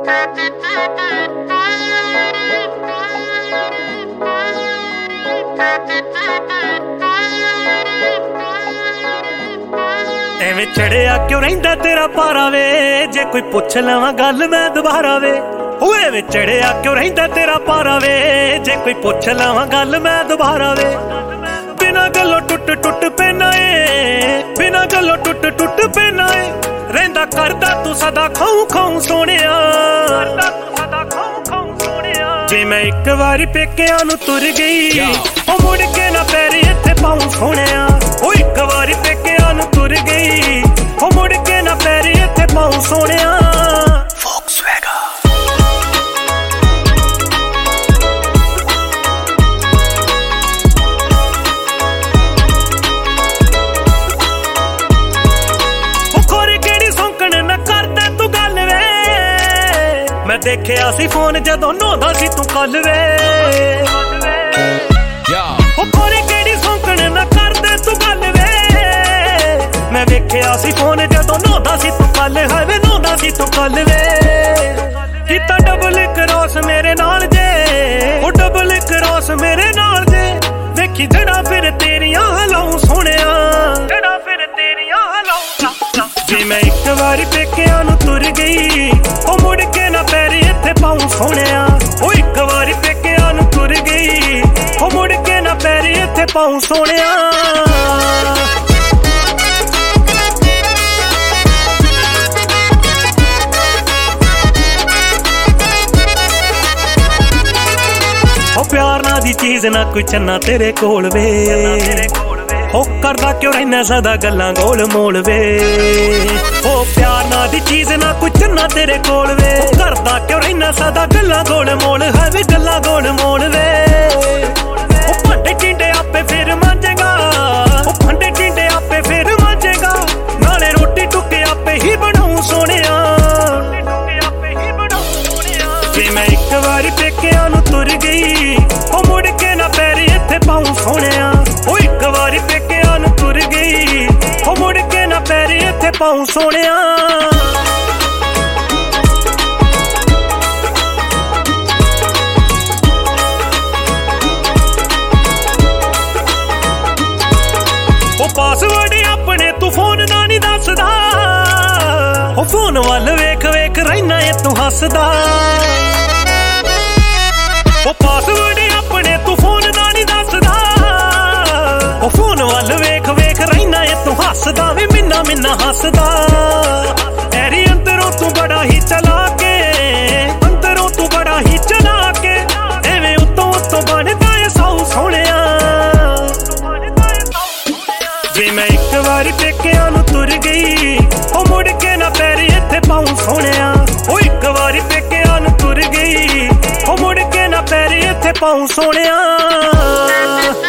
ਐਵੇਂ ਚੜਿਆ ਕਿਉਂ ਰਹਿੰਦਾ ਤੇਰਾ ਪਾਰਾ ਵੇ, ਜੇ ਕੋਈ ਪੁੱਛ ਲਵਾਂ ਗੱਲ ਮੈਂ ਦੁਬਾਰਾ ਵੇ। ਓਏ ਵੇ ਚੜਿਆ ਕਿਉਂ ਰਹਿੰਦਾ ਤੇਰਾ ਪਾਰਾ ਵੇ, ਜੇ ਕੋਈ ਪੁੱਛ ਲਵਾਂ ਗੱਲ ਮੈਂ ਦੁਬਾਰਾ ਵੇ। ਬਿਨਾਂ ਗੱਲੋਂ ਟੁੱਟ ਟੁੱਟ ਪੈਣਾ ਏ, ਬਿਨਾਂ ਗੱਲੋਂ ਟੁੱਟ ਟੁੱਟ ਪੈਣਾ ਏ। ਰਹਿੰਦਾ ਕਰਦਾ ਤੂੰ ਸਦਾ ਖਾਉ ਖਾਉ ਸੋਹਣਿਆ, ਕਰਦਾ ਤੂੰ ਸਦਾ ਖਾਉ ਖਾਉ ਸੋਹਣਿਆ। ਜੇ ਮੈਂ ਇੱਕ ਵਾਰੀ ਪੇਕਿਆਂ ਨੂੰ ਤੁਰ ਗਈ, ਉਹ ਮੁੜ ਕੇ ਨਾ ਪੈਰ ਇੱਥੇ ਪਾਉ ਸੋਹਣਿਆ। ਉਹ ਇੱਕ ਵਾਰੀ ਪੇਕਿਆਂ ਨੂੰ ਤੁਰ ਗਈ, ਉਹ ਮੁੜ ਕੇ ਨਾ ਪੈਰ ਇੱਥੇ ਪਾਉ ਸੋਹਣਿਆ। ਮੈਂ ਦੇਖਿਆ ਸੀ ਫੋਨ ਜਦੋਂ ਨਹਾਉਂਦਾ ਸੀ ਤੂੰ ਕੱਲ ਵੇ, ਉਹ ਕੋਰੇ ਕਿਹੜੀ ਸੌਂਕਣ ਨਾ ਕਰਦੇ ਤੂੰ ਗੱਲ ਵੇ। ਮੈਂ ਵੇਖਿਆ ਸੀ ਫੋਨ ਜਦੋਂ ਨਹਾਉਂਦਾ ਸੀ ਤੂੰ ਕੱਲ, ਹਾਏ ਵੇ ਨਹਾਉਂਦਾ ਸੀ ਤੂੰ ਕੱਲ ਵੇ। ਕੀਤਾ ਡਬਲ ਕ੍ਰੋਸ ਮੇਰੇ ਨਾਲ ਜੇ, ਉਹ ਡਬਲ ਕ੍ਰੋਸ ਮੇਰੇ ਨਾਲ ਜੇ। ਵੇਖੀ ਜੜਾ ਫਿਰ ਤੇਰੀਆਂ ਹਲਾਉ ਸੋਹਣਿਆ, ਜੜਾ ਫਿਰ ਤੇਰੀਆਂ ਹਲਾਉ। ਜੇ ਮੈਂ ਇੱਕ ਵਾਰੀ ਪੇਕਿਆਂ ਨੂੰ ਤੁਰ ਗਈ, ਉਹ ਮੁੜ ਕੇ ਨਾ ਪੈਰ ਇੱਥੇ ਪਾਉ ਸੋਹਣਿਆ। ਉਹ ਇੱਕ ਵਾਰੀ ਪੇਕਿਆਂ ਨੂੰ ਤੁਰ ਗਈ, ਉਹ ਮੁੜ ਕੇ ਨਾ ਪੈਰ ਇੱਥੇ ਪਾਉ ਸੋਹਣਿਆ। ਉਹ ਪਿਆਰ ਨਾ ਦੀ ਚੀਜ਼ ਨਾ ਕੋਈ ਚੰਨਾ ਤੇਰੇ ਕੋਲ ਵੇ, ਉਹ ਕਰਦਾ ਕਿਉਂ ਰਹਿਣਾ ਸਦਾ ਗੱਲਾਂ ਗੋਲ ਮੋਲ ਵੇ। ਉਹ ਪਿਆਰ ਨਾ ਦੀ ਚੀਜ਼ ਨਾ ਕੋਈ ਚੰਨਾ ਤੇਰੇ ਕੋਲ ਵੇ, ਉਹ ਕਰਦਾ ਕਿਉਂ ਰਹਿਣਾ ਸਦਾ ਗੱਲਾਂ ਗੋਲ ਮੋਲ ਹੈ ਵੇ, ਗੱਲਾਂ ਗੋਲ ਮੋਲ ਵੇ। ਉਹ ਭਾਂਡੇ ਟਿੰਡੇ ਆਪੇ ਫਿਰ ਮਾਂਜੇਗਾ, ਉਹ ਭਾਂਡੇ ਟਿੰਡੇ ਆਪੇ ਫਿਰ ਮਾਂਜੇਗਾ। ਨਾਲੇ ਰੋਟੀ ਟੁੱਕੇ ਆਪੇ ਹੀ ਬਣਾਉ ਸੋਹਣਿਆ, ਜੇ ਮੈਂ ਇੱਕ ਵਾਰੀ ਪੇਕਿਆਂ ਨੂੰ ਤੁਰ ਗਈ, ਉਹ ਮੁੜ ਕੇ ਨਾ ਪੈਰ ਇੱਥੇ ਪਾਉ ਸੋਹਣਿਆ। ਉਹ ਇੱਕ ਵਾਰੀ ਪੇਕਿਆਂ ਨੂੰ ਤੁਰ ਗਈ, ਉਹ ਮੁੜ ਕੇ ਨਾ ਪੈਰ ਇੱਥੇ ਪਾਉ ਸੋਹਣਿਆ। ਉਹ ਪਾਸਵਰਡ ਆਪਣੇ ਤੂੰ ਫੋਨ ਦਾ ਨਹੀਂ ਦੱਸਦਾ, ਉਹ ਫੋਨ ਵੱਲ ਵੇਖ ਵੇਖ ਰਹਿਣਾ ਏ ਤੂੰ ਹੱਸਦਾ। ਉਹ ਪਾਸਵਰਡ ਆਪਣੇ ਤੂੰ ਫੋਨ ਦਾ ਨਹੀਂ ਦੱਸਦਾ, ਉਹ ਫੋਨ ਵੱਲ ਵੇਖ ਵੇਖ ਰਹਿਣਾ ਏ ਤੂੰ ਹੱਸਦਾ ਵੇ, ਮਿੰਨਾ ਮਿੰਨਾ ਹੱਸਦਾ। ਤੇਰੀ ਅੰਦਰੋਂ ਤੂੰ ਬੜਾ ਹੀ ਚਲਾ ਕੇ, ਅੰਦਰੋਂ ਤੂੰ ਬੜਾ ਹੀ ਚਲਾ ਕੇ। ਐਵੇਂ ਉੱਤੋਂ ਉੱਤੋਂ ਬਣਦਾ ਏ ਸੌ ਸੋਹਣਿਆ। ਜੇ ਮੈਂ ਇੱਕ ਵਾਰੀ ਪੇਕਿਆਂ ਨੂੰ ਤੁਰ ਗਈ, ਉਹ ਮੁੜ ਕੇ ਨਾ ਪੈਰ ਇੱਥੇ ਪਾਉ ਸੋਹਣਿਆ। ਉਹ ਇੱਕ ਵਾਰੀ ਪੇਕਿਆਂ ਨੂੰ ਤੁਰ ਗਈ, ਉਹ ਮੁੜ ਕੇ ਨਾ ਪੈਰ ਇੱਥੇ ਪਾਉ ਸੋਹਣਿਆ।